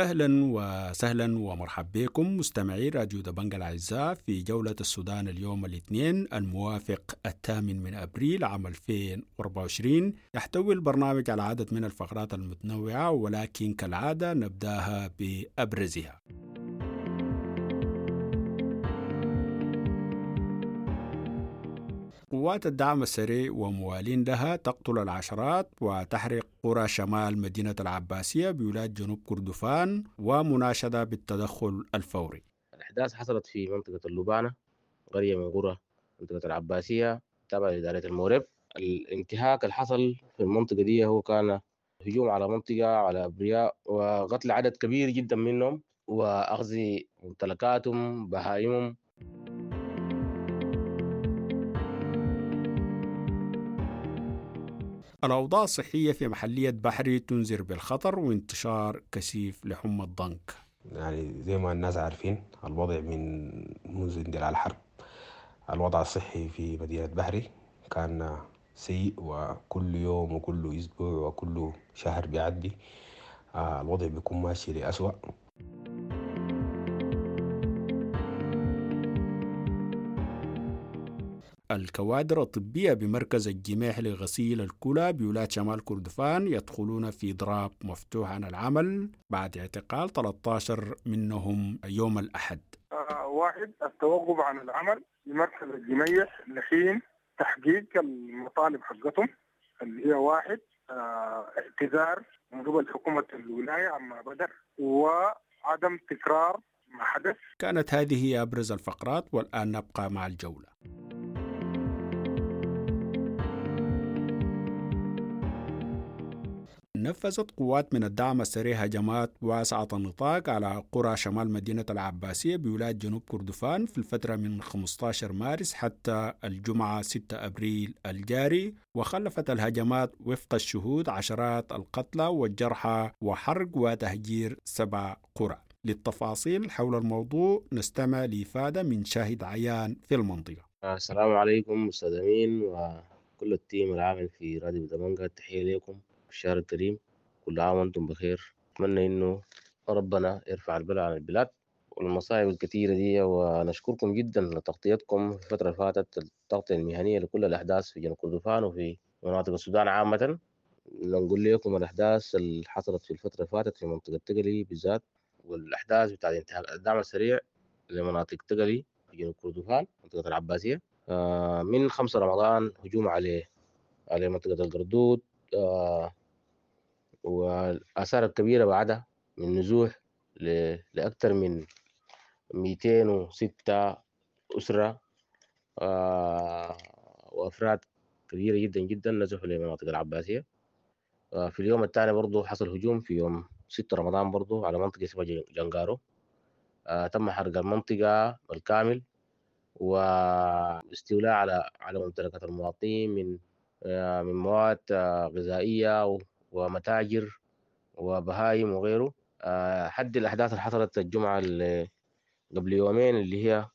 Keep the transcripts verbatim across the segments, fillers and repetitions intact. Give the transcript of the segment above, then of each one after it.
أهلا وسهلا ومرحب بكم مستمعي راديو دبنجة الأعزاء في جولة السودان اليوم الاثنين الموافق الثامن من أبريل عام ألفين وأربعة وعشرين. يحتوي البرنامج على عدد من الفقرات المتنوعة، ولكن كالعادة نبدأها بأبرزها. قوات الدعم السريع وموالين لها تقتل العشرات وتحرق قرى شمال مدينة العباسية بولاية جنوب كردفان، ومناشدة بالتدخل الفوري. الأحداث حصلت في منطقة اللبانة، قرية من قرى منطقة العباسية تابعة لإدارة المورب. الانتهاك اللي حصل في المنطقة دي هو كان هجوم على منطقة على أبرياء وقتل عدد كبير جدا منهم وأخذ ممتلكاتهم بهائمهم. الأوضاع الصحية في محلية بحري تنذر بالخطر وانتشار كثيف لحمى الضنك. يعني زي ما الناس عارفين الوضع من منذ اندلاع الحرب، الوضع الصحي في مدينة بحري كان سيء، وكل يوم وكل أسبوع وكل شهر بيعدي الوضع بيكون ماشي لأسوأ. الكوادر الطبية بمركز الجميح لغسيل الكلى بولاية شمال كردفان يدخلون في ضراب مفتوح عن العمل بعد اعتقال ثلاثة عشر منهم يوم الأحد. آه واحد، التوقف عن العمل بمركز الجميح لحين تحقيق المطالب حقتهم اللي هي واحد آه اعتذار من قبل حكومة الولاية عما بدر وعدم تكرار ما حدث. كانت هذه هي أبرز الفقرات، والآن نبقى مع الجولة. نفذت قوات من الدعم السريع هجمات واسعة النطاق على قرى شمال مدينة العباسية بولاية جنوب كردفان في الفترة من خمسة عشر مارس حتى الجمعة ستة أبريل الجاري، وخلفت الهجمات وفق الشهود عشرات القتلى والجرحى وحرق وتهجير سبع قرى. للتفاصيل حول الموضوع نستمع لإفادة من شاهد عيان في المنطقة. السلام عليكم مستمعين وكل التيم العامل في راديو دبنجة، تحية لكم الشهر الكريم، كل عام وانتم بخير. اتمنى انه ربنا يرفع البلاء عن البلاد والمصايب الكثيره دي، ونشكركم جدا لتغطيتكم في الفتره اللي فاتت، التغطيه المهنيه لكل الاحداث في جنوب كردفان وفي مناطق السودان عامه. نقول لكم الاحداث اللي حصلت في الفتره اللي فاتت في منطقه تقلي بالذات، والاحداث بتاع انتهاء الدعم السريع لمناطق تقلي في جنوب كردفان منطقه العباسيه. آه من خمسة رمضان هجوم عليه على منطقه القردود، آه والآثار الكبيرة بعدها من نزوح لأكثر من مئتين وستة أسرة آه وأفراد كبيرة جدا جدا نزحوا لمناطق العباسية. آه في اليوم الثاني برضو حصل هجوم في يوم ستة رمضان برضو على منطقة اسمها جنجارو. آه تم حرق المنطقة بالكامل واستيلاء على على ممتلكات المواطنين من آه من مواد آه غذائية ومتاجر وبهايم وغيره. أه حد الأحداث اللي حصلت الجمعة اللي قبل يومين اللي هي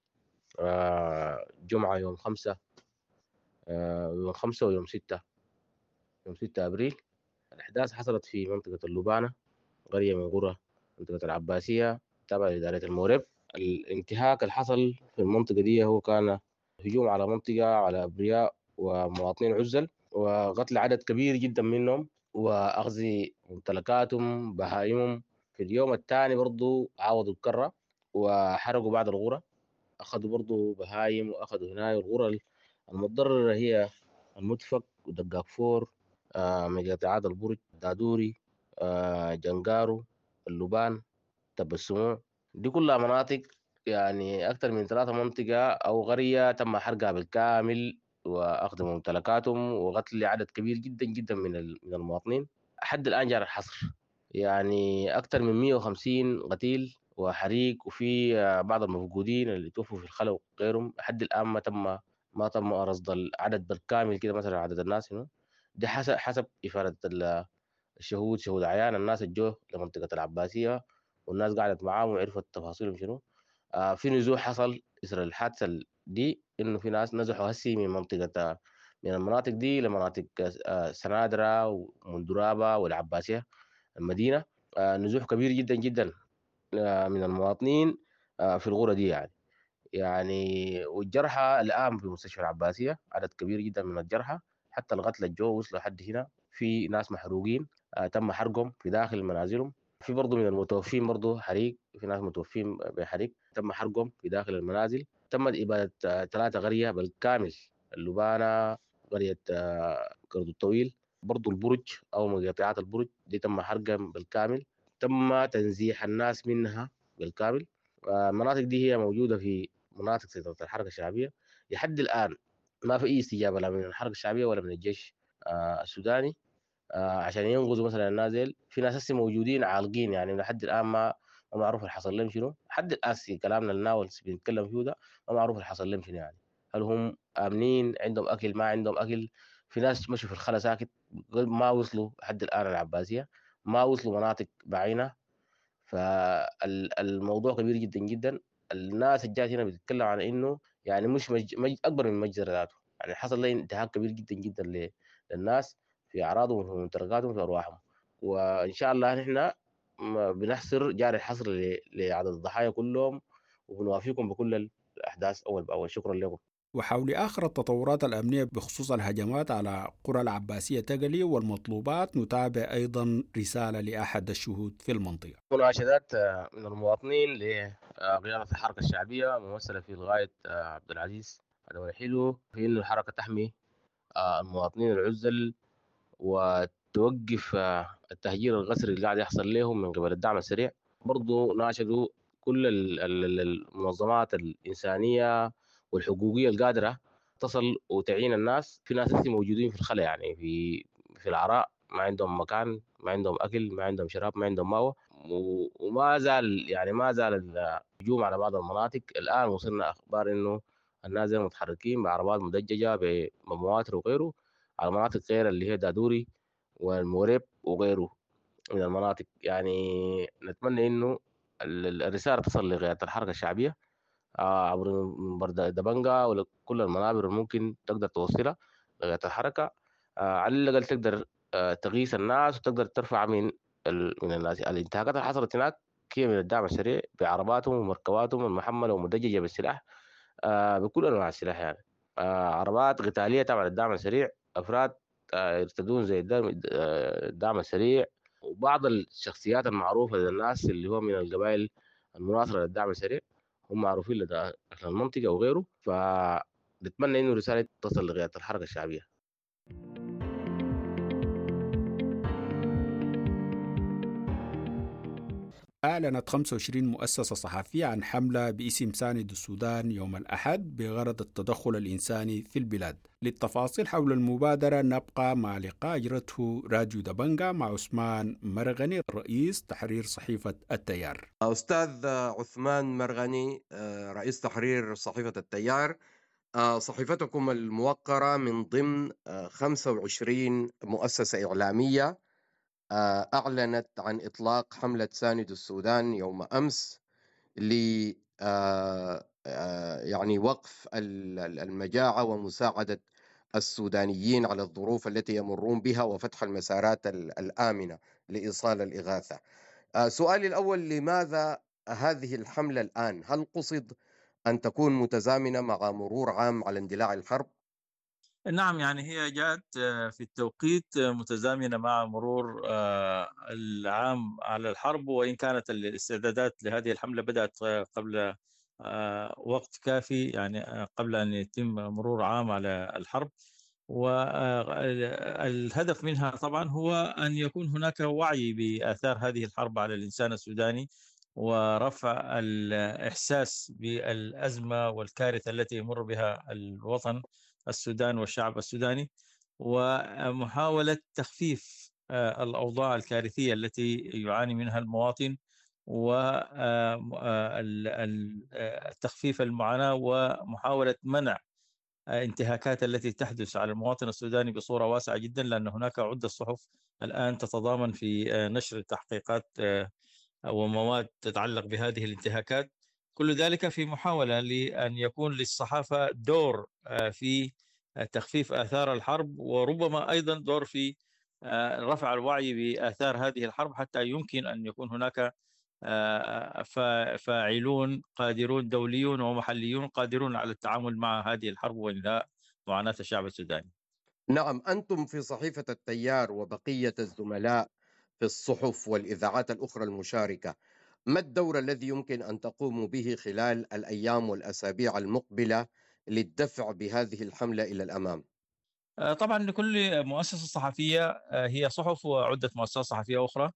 أه جمعة يوم خمسة أه يوم خمسة ويوم ستة يوم ستة أبريل. الأحداث حصلت في منطقة اللبانة، قرية من قرى منطقة العباسية تابعة لإدارة المورب. الانتهاك اللي حصل في المنطقة دي هو كان هجوم على منطقة على أبرياء ومواطنين عزل وقتل عدد كبير جدا منهم وأخذ ممتلكاتهم بهائمهم. في اليوم الثاني برضو عاودوا الكرة وحرقوا بعض الغرة، أخذوا برضو بهايم وأخذوا هنا الغرة المتضررة هي المدفق ودقاق فور، آه مقاطعات البرج، دادوري، آه جنجارو، اللبان، تبسمو. دي كلها مناطق يعني أكثر من ثلاثة منطقة أو قرية تم حرقها بالكامل واخذ ممتلكاتهم وقتل عدد كبير جدا جدا من من المواطنين. حد الان جاري الحصر، يعني اكثر من مئة وخمسين قتيل وحريق، وفي بعض المفقودين اللي توفوا في الخلا وغيرهم. حد الان ما تم ما تم رصد العدد بالكامل كده، مثلا عدد الناس هنا دي حسب حسب افاده الشهود، شهود عيان الناس الجو لمنطقه العباسيه والناس قعدت معاهم وعرفت تفاصيلهم شنو. آه في نزوح حصل إثر الحادثة دي، إنه في ناس نزحوا هسي من منطقة من المناطق دي لمناطق آه سنادرة ومندرابة والعباسية المدينة. نزوح كبير جدا جدا من المواطنين في الغرة دي يعني. يعني والجرحى الآن في مستشفى العباسية عدد كبير جدا من الجرحى، حتى القتلى الجو وصلوا لحد هنا، في ناس محروقين آه تم حرقهم في داخل منازلهم. في برضه من المتوفين برضه حريق، في ناس متوفين بحريق تم حرقهم في داخل المنازل. تمت إبادة آه ثلاثة قرية بالكامل، اللبانة، قرية آه كرد الطويل، برضه البرج أو مقاطعات البرج دي تم حرقها بالكامل. تم تنزيح الناس منها بالكامل. المناطق دي هي موجودة في مناطق سيطرة الحركة الشعبية. لحد الآن ما في أي استجابة لا من الحركة الشعبية ولا من الجيش آه السوداني آه عشان ينقذوا مثلا الناس ديل. في ناس هسه موجودين عالقين يعني لحد الآن ما ما معروف اللي حصل لهم شنو. لحد الآن في كلامنا الناول بنتكلم فيه ده ما معروف اللي حصل لهم شنو يعني. هل هم آمنين، عندهم أكل، ما عندهم أكل؟ في ناس مشوا في الخلا ساكت ما وصلوا لحد الآن العباسية، ما وصلوا مناطق بعينة. فالموضوع كبير جدا جدا. الناس الجات هنا بتتكلم عن انه يعني مش مج... مج... اكبر من مجزره ذاته. يعني حصل لي انتهاك كبير جدا جدا ل... للناس في اعراضهم وفي ممتلكاتهم وفي ارواحهم. وان شاء الله نحن بنحصر جاري الحصر ل... لعدد الضحايا كلهم، وبنوافيكم بكل الاحداث اول باول. شكرا لكم. وحول آخر التطورات الأمنية بخصوص الهجمات على قرى العباسية تقلي والمطلوبات، نتابع أيضا رسالة لأحد الشهود في المنطقة. مناشدات من المواطنين لقيادة الحركة الشعبية ممثلة في الغاية عبد العزيز عدوي حلو في إنه الحركة تحمي المواطنين العزل وتوقف التهجير الغسري اللي قاعد يحصل لهم من قبل الدعم السريع. برضو ناشدوا كل المنظمات الإنسانية والحقوقية القادرة تصل وتعين الناس. في ناس موجودين في الخلا يعني في في العراء، ما عندهم مكان، ما عندهم أكل، ما عندهم شراب، ما عندهم ماوى، وما زال يعني ما زال الهجوم على بعض المناطق. الآن وصلنا أخبار إنه الناس متحركين بعربات مدججة بمواتر وغيره على مناطق غير اللي هي دادوري والموريب وغيره من المناطق. يعني نتمنى إنه الرسالة تصل لقيادة الحركة الشعبية عبر منبر دبنجا ولا كل المنابر اللي ممكن تقدر توصلها لقيادة الحركة. على الأقل تقدر تغيث الناس وتقدر ترفع من من الناس. الانتهاكات اللي حصلت هناك هي من الدعم السريع بعرباتهم ومركباتهم المحملة ومدججة بالسلاح بكل أنواع السلاح يعني. عربات قتالية تبع الدعم السريع، أفراد يرتدون زي الدعم السريع، وبعض الشخصيات المعروفة للناس اللي هو من القبائل المناصرة للدعم السريع هم معروفين لدى أهل المنطقة وغيره. فنتمنى إنه رسالة تصل لقيادة الحركة الشعبية. أعلنت خمسة وعشرين مؤسسة صحفية عن حملة باسم ساند السودان يوم الأحد بغرض التدخل الإنساني في البلاد. للتفاصيل حول المبادرة نبقى مع لقاء أجرته راديو دبنجا مع عثمان مرغني رئيس تحرير صحيفة التيار. أستاذ عثمان مرغني رئيس تحرير صحيفة التيار، صحيفتكم الموقرة من ضمن خمسة وعشرين مؤسسة إعلامية أعلنت عن إطلاق حملة ساند السودان يوم أمس ل يعني وقف المجاعة ومساعدة السودانيين على الظروف التي يمرون بها وفتح المسارات الآمنة لإيصال الإغاثة. سؤالي الأول، لماذا هذه الحملة الآن؟ هل قصد أن تكون متزامنة مع مرور عام على اندلاع الحرب؟ نعم، يعني هي جاءت في التوقيت متزامنة مع مرور العام على الحرب، وإن كانت الاستعدادات لهذه الحملة بدأت قبل وقت كافي، يعني قبل أن يتم مرور عام على الحرب. والهدف منها طبعا هو أن يكون هناك وعي بآثار هذه الحرب على الإنسان السوداني، ورفع الإحساس بالأزمة والكارثة التي يمر بها الوطن السودان والشعب السوداني، ومحاولة تخفيف الأوضاع الكارثية التي يعاني منها المواطن، وتخفيف المعاناة ومحاولة منع انتهاكات التي تحدث على المواطن السوداني بصورة واسعة جدا، لأن هناك عدة صحف الآن تتضامن في نشر تحقيقات ومواد تتعلق بهذه الانتهاكات. كل ذلك في محاولة لأن يكون للصحافة دور في تخفيف آثار الحرب، وربما أيضا دور في رفع الوعي بآثار هذه الحرب حتى يمكن أن يكون هناك فاعلون قادرون دوليون ومحليون قادرون على التعامل مع هذه الحرب وإنهاء معاناة الشعب السوداني. نعم، أنتم في صحيفة التيار وبقية الزملاء في الصحف والإذاعات الأخرى المشاركة، ما الدور الذي يمكن أن تقوموا به خلال الأيام والأسابيع المقبلة للدفع بهذه الحملة إلى الأمام؟ طبعا لكل مؤسسة صحفية هي صحف وعدة مؤسسات صحفية أخرى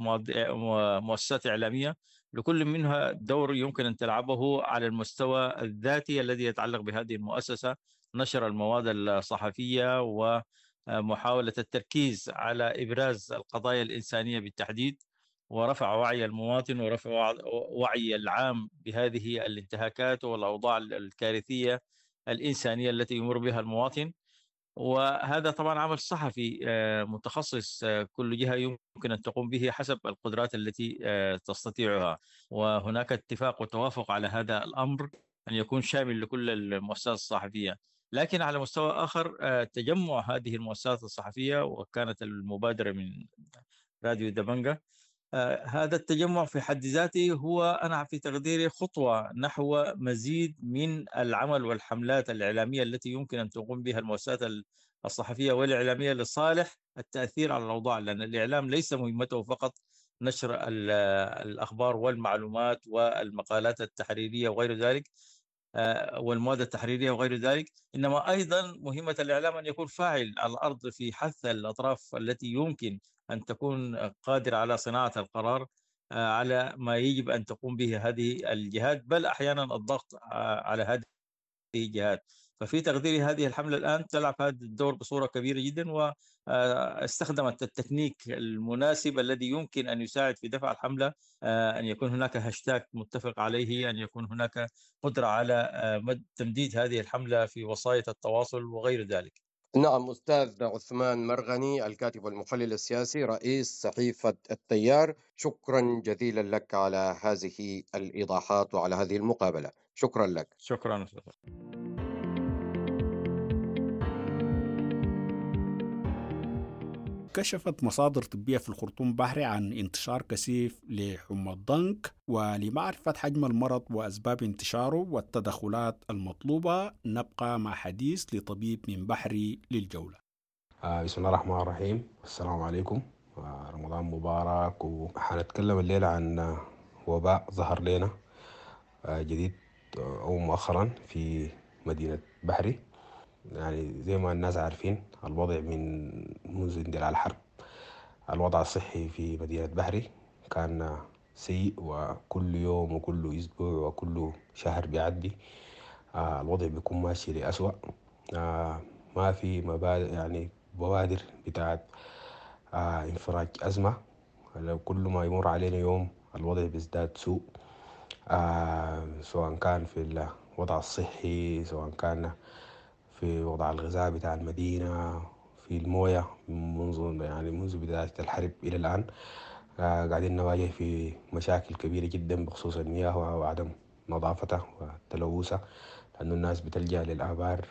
مؤسسات إعلامية، لكل منها دور يمكن أن تلعبه على المستوى الذاتي الذي يتعلق بهذه المؤسسة، نشر المواد الصحفية ومحاولة التركيز على إبراز القضايا الإنسانية بالتحديد، ورفع وعي المواطن ورفع وعي العام بهذه الانتهاكات والأوضاع الكارثية الإنسانية التي يمر بها المواطن. وهذا طبعا عمل صحفي متخصص، كل جهة يمكن أن تقوم به حسب القدرات التي تستطيعها، وهناك اتفاق وتوافق على هذا الأمر أن يكون شامل لكل المؤسسات الصحفية. لكن على مستوى آخر تجمع هذه المؤسسات الصحفية، وكانت المبادرة من راديو دبنجة، آه هذا التجمع في حد ذاته هو أنا في تقديري خطوة نحو مزيد من العمل والحملات الإعلامية التي يمكن أن تقوم بها المؤسسات الصحفية والإعلامية لصالح التأثير على الأوضاع، لأن الإعلام ليس مهمته فقط نشر الأخبار والمعلومات والمقالات التحريرية وغير ذلك والمواد التحريرية وغير ذلك، إنما أيضا مهمة الإعلام أن يكون فاعل على الأرض في حث الأطراف التي يمكن أن تكون قادرة على صناعة القرار على ما يجب أن تقوم به هذه الجهات، بل أحيانا الضغط على هذه الجهات. ففي تقديري هذه الحملة الآن تلعب هذا الدور بصورة كبيرة جدا، واستخدمت التكنيك المناسب الذي يمكن أن يساعد في دفع الحملة، أن يكون هناك هاشتاج متفق عليه، أن يكون هناك قدرة على تمديد هذه الحملة في وسائط التواصل وغير ذلك. نعم، أستاذ عثمان مرغني الكاتب والمحلل السياسي رئيس صحيفة التيار، شكرا جزيلا لك على هذه الإيضاحات وعلى هذه المقابلة. شكرا لك. شكرا. كشفت مصادر طبية في الخرطوم بحري عن انتشار كثيف لحمى الضنك، ولمعرفة حجم المرض وأسباب انتشاره والتدخلات المطلوبة نبقى مع حديث لطبيب من بحري للجولة. آه بسم الله الرحمن الرحيم، السلام عليكم، آه رمضان مبارك. وحنتكلم الليلة عن وباء ظهر لنا آه جديد آه أو مؤخرا في مدينة بحري. يعني زي ما الناس عارفين الوضع من منذ اندلاع الحرب، الوضع الصحي في مدينة بحري كان سيء، وكل يوم وكل أسبوع وكل شهر بيعدي آه الوضع بيكون ماشي لأسوأ. آه ما في مبادئ يعني بوادر بتاعت آه انفراج أزمة، كل ما يمر علينا يوم الوضع بيزداد سوء، آه سواء كان في الوضع الصحي، سواء كان في وضع الغذاء بتاع المدينة، في الموية منذ يعني منذ بداية الحرب إلى الآن آه قاعدين نواجه في مشاكل كبيرة جدا بخصوص المياه وعدم نظافتها وتلوثها، لأنه الناس بتلجأ للآبار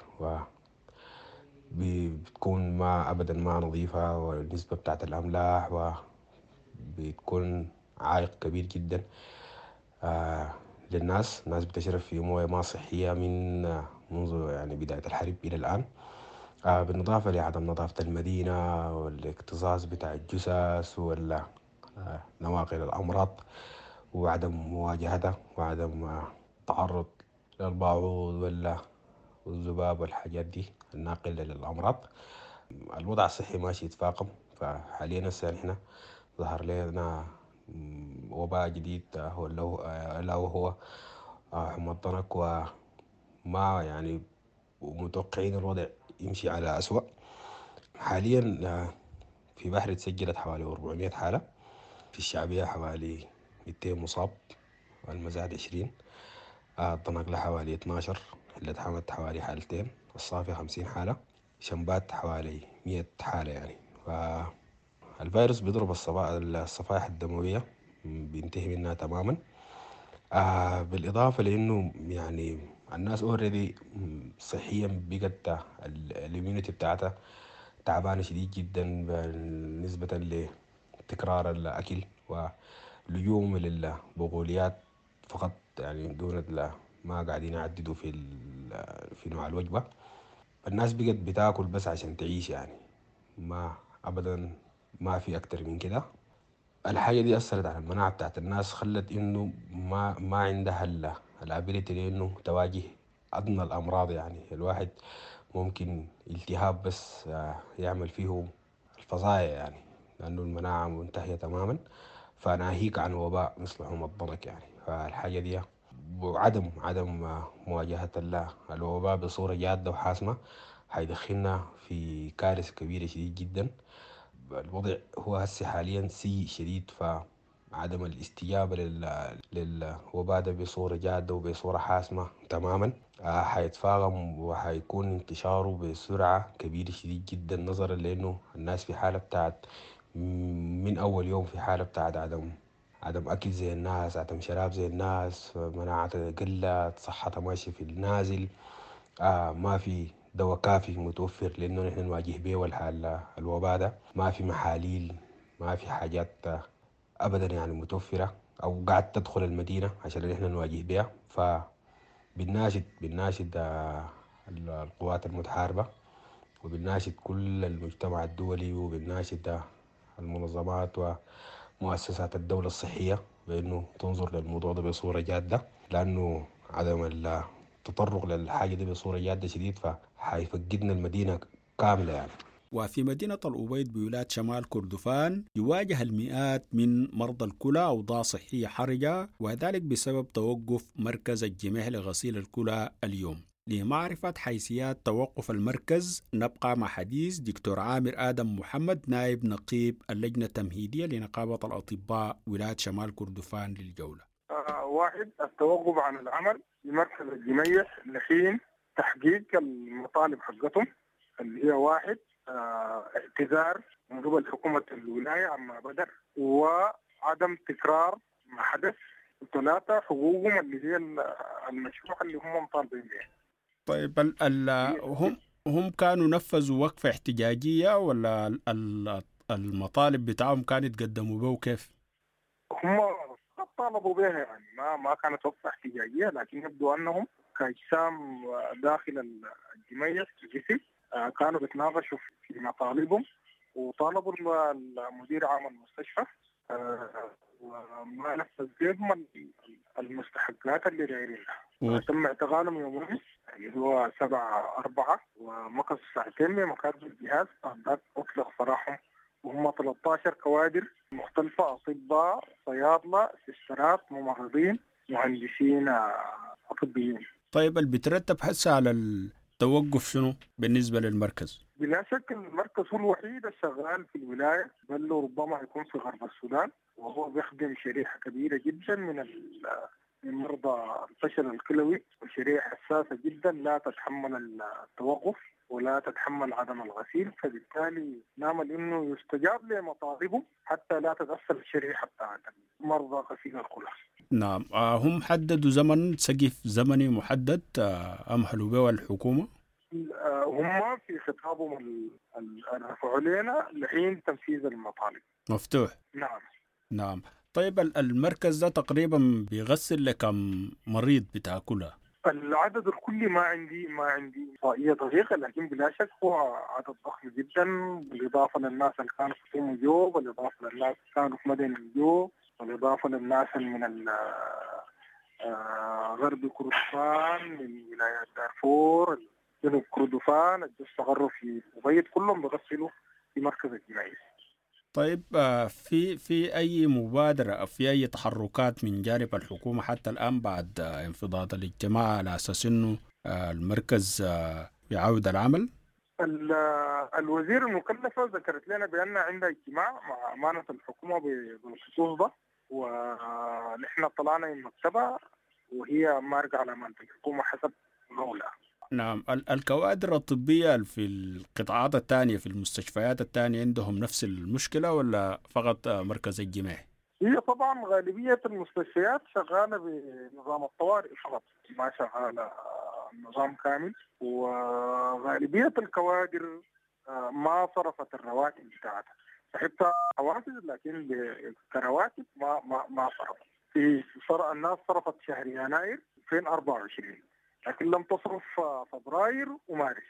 وبتكون ما أبدا ما نظيفة، والنسبة بتاعت الأملاح وبتكون عائق كبير جدا آه للناس. الناس بتشرب في موية ما صحية من آه منذ يعني بداية الحرب إلى الآن، آه بالإضافة لعدم نظافة المدينة والاكتظاظ بتاع الجثث ولا آه نواقل الأمراض وعدم مواجهتها وعدم آه تعرض للبعوض ولا الذباب والحاجات دي الناقلة للأمراض. الوضع الصحي ماشي يتفاقم، فحاليا هسه نحن ظهر لنا وباء جديد هو ألا وهو حمى الضنك، وما يعني متوقعين الوضع يمشي على أسوأ. حاليا في بحر تسجلت حوالي أربعمية حالة، في الشعبية حوالي مئتين مصاب، المزاد عشرين، الضنك له حوالي اتناشر، اللي اتحمت حوالي حالتين، الصافي خمسين حالة، شنبات حوالي مية حالة. يعني فالفيروس بيضرب الصفائح الدموية بينتهي منها تماما، آه بالإضافة لأنه يعني الناس اوريدي صحيا بقت الاميونيتي بتاعتها تعبانة شديد جدا بالنسبة لتكرار الأكل ولجوم للبقوليات فقط، يعني دون ال- ما قاعدين يعددوا في ال- في نوع الوجبة. الناس بقت بتاكل بس عشان تعيش، يعني ما أبدا ما في أكتر من كده. الحاجة دي أثرت على المناعة بتاعت الناس، خلت إنه ما ما عندها ال- الابيليتي لإنه تواجه أدنى الأمراض. يعني الواحد ممكن التهاب بس آه، يعمل فيه الفظايع، يعني لأنه المناعة منتهية تماما، فناهيك عن وباء مثل حمى الضنك. يعني فالحاجة دي وعدم عدم آه، مواجهة ال- الوباء بصورة جادة وحاسمة هيدخلنا في كارثة كبيرة شديد جدا. الوضع هو هسه حاليا سيء شديد، فعدم الاستجابة لل... للوباء ده بصورة جادة وبصورة حاسمة تماما آه، حيتفاقم وحيكون انتشاره بسرعة كبيرة شديد جدا، نظرا لأنه الناس في حالة بتاعت من أول يوم في حالة بتاعت عدم عدم أكل زي الناس، عدم شراب زي الناس، مناعتها قلت، صحتها ماشية في النازل. آه ما في دواء كافي متوفر لأنه نحن نواجه به الحال الوباء ده. ما في محاليل، ما في حاجات آه، أبدا يعني متوفرة أو قاعد تدخل المدينة عشان نحن نواجه بها. فبالناشد بالناشد آه، القوات المتحاربة، وبالناشد كل المجتمع الدولي، وبالناشد آه، المنظمات ومؤسسات الدولة الصحية بأنه تنظر للموضوع ده بصورة جادة، لأنه عدم التطرق للحاجة دي بصورة جادة شديد فحيفقدنا المدينة كاملة يعني. وفي مدينة الأبيض بولاية شمال كردفان يواجه المئات من مرضى الكلى أوضاع صحية حرجة، وذلك بسبب توقف مركز الجميع لغسيل الكلى اليوم. لمعرفة حيثيات توقف المركز نبقى مع حديث دكتور عامر آدم محمد، نائب نقيب اللجنة التمهيدية لنقابة الأطباء ولاية شمال كردفان للجولة. آه واحد، التوقف عن العمل بمركز الجميع لحين تحقيق المطالب حقتهم اللي هي واحد آه اعتذار من قبل حكومة الولاية عما بدر، وعدم تكرار ما حدث، وثلاثة حقوقهم اللي هي المشروع اللي هم مطالبين بها. طيب ال ال هم هم كانوا نفذوا وقفة احتجاجية ولا ال- ال- المطالب بتاعهم كانت قدموا به كيف؟ هم طالبوا بها، يعني ما ما كانت وقفة احتجاجية، لكن يبدو أنهم كأجسام داخل الجميع الجسم كانوا بيتناقشوا في مطالبهم، وطالبوا المدير عام المستشفى وما نفذ لهم المستحقات اللي دايرينها. تم اعتقالهم يوم امس اللي هو سبعة أربعة، ومكثوا ساعتين بمكاتب الجهاز، أطلق سراحهم وهم ثلاثة عشر كوادر مختلفة، أطباء، صيادلة، سيسترات، ممرضين، مهندسين أطبيين. طيب اللي بيترتب هسه على التوقف شنو بالنسبة للمركز؟ بلا شك المركز هو الوحيد الشغال في الولاية، بل ربما يكون في غرب السودان، وهو بيخدم شريحة كبيرة جدا من من مرضى الفشل الكلوي، وشريحة حساسة جدا لا تتحمل التوقف ولا تتحمل عدم الغسيل، فبالتالي نامل انه يستجاب لمطالبهم حتى لا تتأثر الشريحة بتاعت مرضى غسيل الكلى. نعم. آه هم حددوا زمن سقف زمني محدد آه أمهلوا به الحكومة؟ آه هم في خطابهم رفعوا لنا لحين تنفيذ المطالب. مفتوح؟ نعم. نعم. طيب المركز ده تقريبا بيغسل لكم مريض بتاع كلى؟ العدد الكلي ما عندي ما عندي إحصائية دقيقة، لكن بلا شك هو عدد ضخم جدا، بالإضافة للناس اللي كانوا في سومو جو، بالإضافة للناس اللي كانوا في مدن جو، بالإضافة للناس من غرب كردفان، من ولايات دارفور، جنوب كردفان، اللي استقروا في الأبيض، كلهم بيغسلوا في مركز الجمعية. طيب في في أي مبادرة أو في أي تحركات من جانب الحكومة حتى الآن بعد انفضاض الاجتماع على أساس إنه المركز يعود العمل؟ الوزير المكلفة ذكرت لنا بأن عندها اجتماع مع أمانة الحكومة بالخصوص ده، ونحن طلعنا من المكتبة وهي مارقة على أمانة الحكومة حسب قولها. نعم. الكوادر الطبية في القطاعات الثانية في المستشفيات الثانية عندهم نفس المشكلة ولا فقط مركز الجميع؟ هي طبعا غالبية المستشفيات شغالة بنظام الطوارئ فقط، ما شغالة نظام كامل، وغالبية الكوادر ما صرفت الرواتب بتاعتها، صحبتها رواتب لكن كرواتب ما ما ما صرفت. في صر... الناس صرفت شهر يناير ألفين وأربعة وعشرين لكن لم تصرف فبراير ومارس.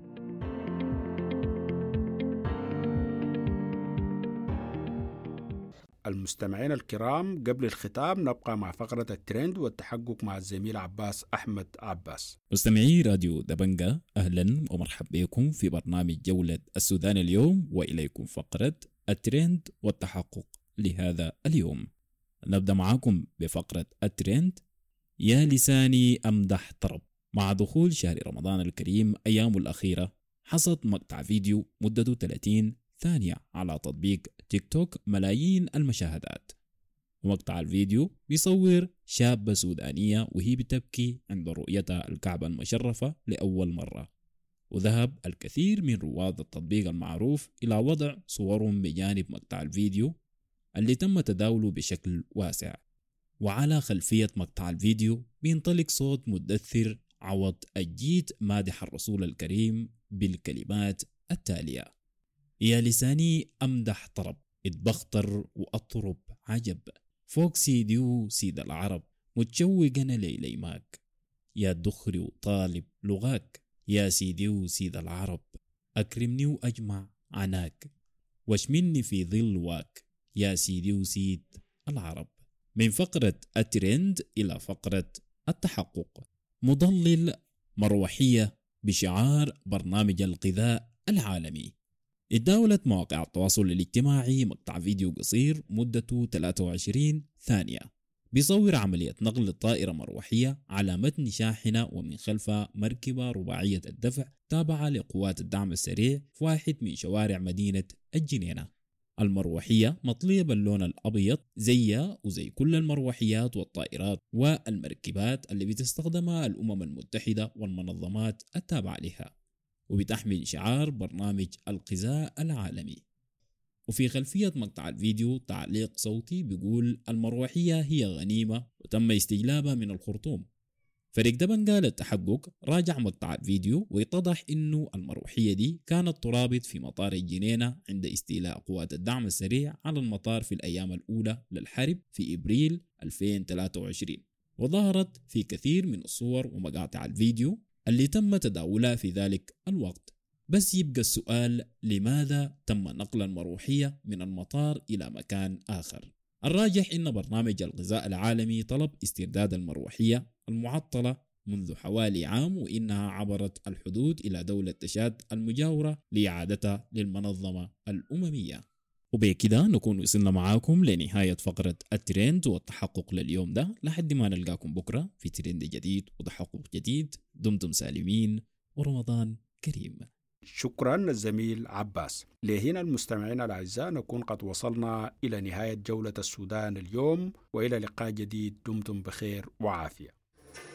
المستمعين الكرام، قبل الختام نبقى مع فقرة الترند والتحقق مع الزميل عباس أحمد عباس. مستمعي راديو دبنجة، أهلا ومرحبا بكم في برنامج جولة السودان اليوم، وإليكم فقرة الترند والتحقق لهذا اليوم. نبدأ معكم بفقرة الترند. يا لساني أمدح طرب. مع دخول شهر رمضان الكريم أيامه الأخيرة حصد مقطع فيديو مدته ثلاثين ثانية على تطبيق تيك توك ملايين المشاهدات. ومقطع الفيديو بيصور شابة سودانية وهي بتبكي عند رؤيتها الكعبة المشرفة لأول مرة، وذهب الكثير من رواد التطبيق المعروف إلى وضع صورهم بجانب مقطع الفيديو اللي تم تداوله بشكل واسع. وعلى خلفية مقطع الفيديو بينطلق صوت مدثر عوض الجيت مادح الرسول الكريم بالكلمات التالية: يا لساني أمدح طرب، اتبختر وأطرب عجب، فوق سيدي وسيد العرب، متشوق أنا ليليماك، يا دخري وطالب لغاك، يا سيدي وسيد العرب، أكرمني وأجمع عناك، واشمني في ظل واك، يا سيدي وسيد العرب. من فقرة الترند إلى فقرة التحقق. مضلل مروحية بشعار برنامج الغذاء العالمي. اتداولت مواقع التواصل الاجتماعي مقطع فيديو قصير مدته ثلاثة وعشرين ثانية بيصور عملية نقل الطائرة مروحية على متن شاحنة ومن خلفها مركبة رباعية الدفع تابعة لقوات الدعم السريع في واحد من شوارع مدينة الجنينة. المروحية مطلية باللون الأبيض زيها وزي كل المروحيات والطائرات والمركبات اللي بتستخدمها الأمم المتحدة والمنظمات التابعة لها، وبتحمل شعار برنامج الغذاء العالمي. وفي خلفية مقطع الفيديو تعليق صوتي بيقول: المروحية هي غنيمة وتم استجلابها من الخرطوم. فريق دبنجة للتحقق راجع مقطع الفيديو ويتضح إنه المروحية دي كانت ترابط في مطار الجنينة عند استيلاء قوات الدعم السريع على المطار في الأيام الأولى للحرب في إبريل ألفين وثلاثة وعشرين، وظهرت في كثير من الصور ومقاطع الفيديو اللي تم تداولها في ذلك الوقت. بس يبقى السؤال: لماذا تم نقل المروحية من المطار إلى مكان آخر؟ الراجح إن برنامج الغذاء العالمي طلب استرداد المروحية المعطلة منذ حوالي عام، وإنها عبرت الحدود إلى دولة تشاد المجاورة لإعادتها للمنظمة الأممية. وبكده نكون وصلنا معاكم لنهاية فقرة الترند والتحقق لليوم ده، لحد ما نلقاكم بكرة في ترند جديد وتحقق جديد. دمتم سالمين ورمضان كريم. شكرا الزميل عباس. لهنا المستمعين الأعزاء نكون قد وصلنا إلى نهاية جولة السودان اليوم، وإلى لقاء جديد. دمتم بخير وعافية.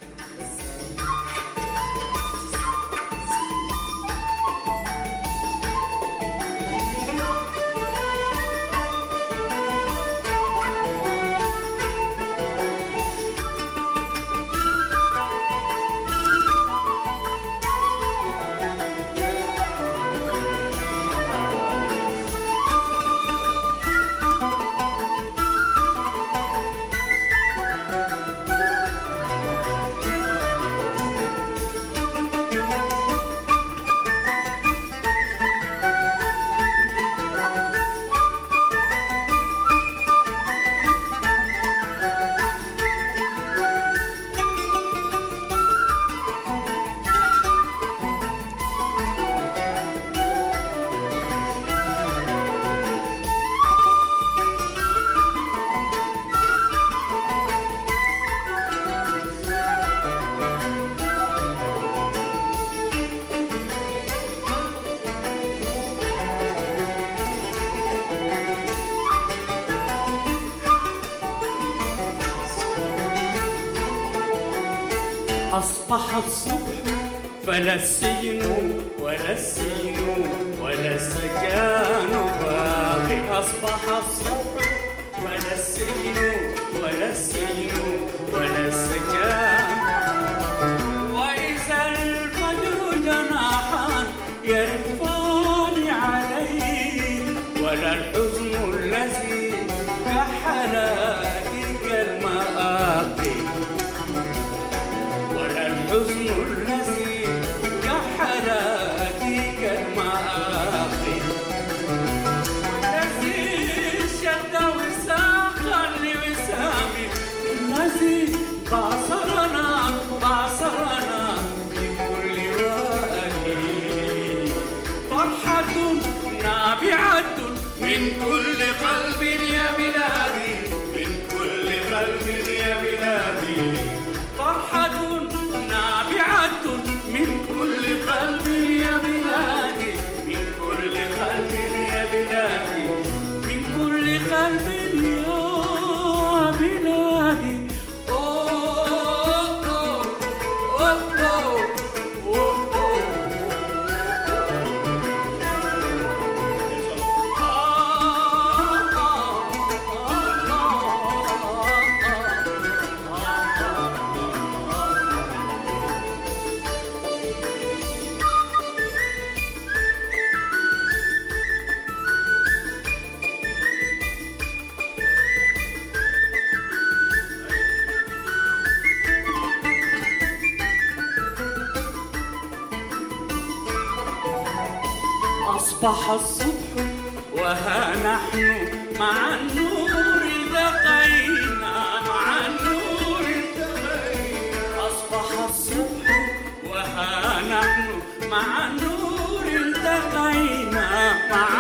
أصبح الصبح فلا السجن ولا السجن ولا السجان باقي. أصبح الصبح ولا السجن ولا السجن ولا السجان. وإذا الفجر جناحان يرفع ولا الحزن الذي كحل تلك المآقي، ولا الحزن الذي كحل تلك المآقي، الذي شد وساقا لوسامي، الذي بعصرنا بعصرنا بكل وادي، فرحة نابعة من كل قلب يا بلادي، من كل قلب يا بلادي، فرحة نابعة من كل قلب يا بلادي، من كل قلب يا بلادي، من كل قلب يا بلادي. أصبح الصبح وها نحن مع النور التقينا، مع النور التقينا. أصبح الصبح وها نحن مع النور التقينا، مع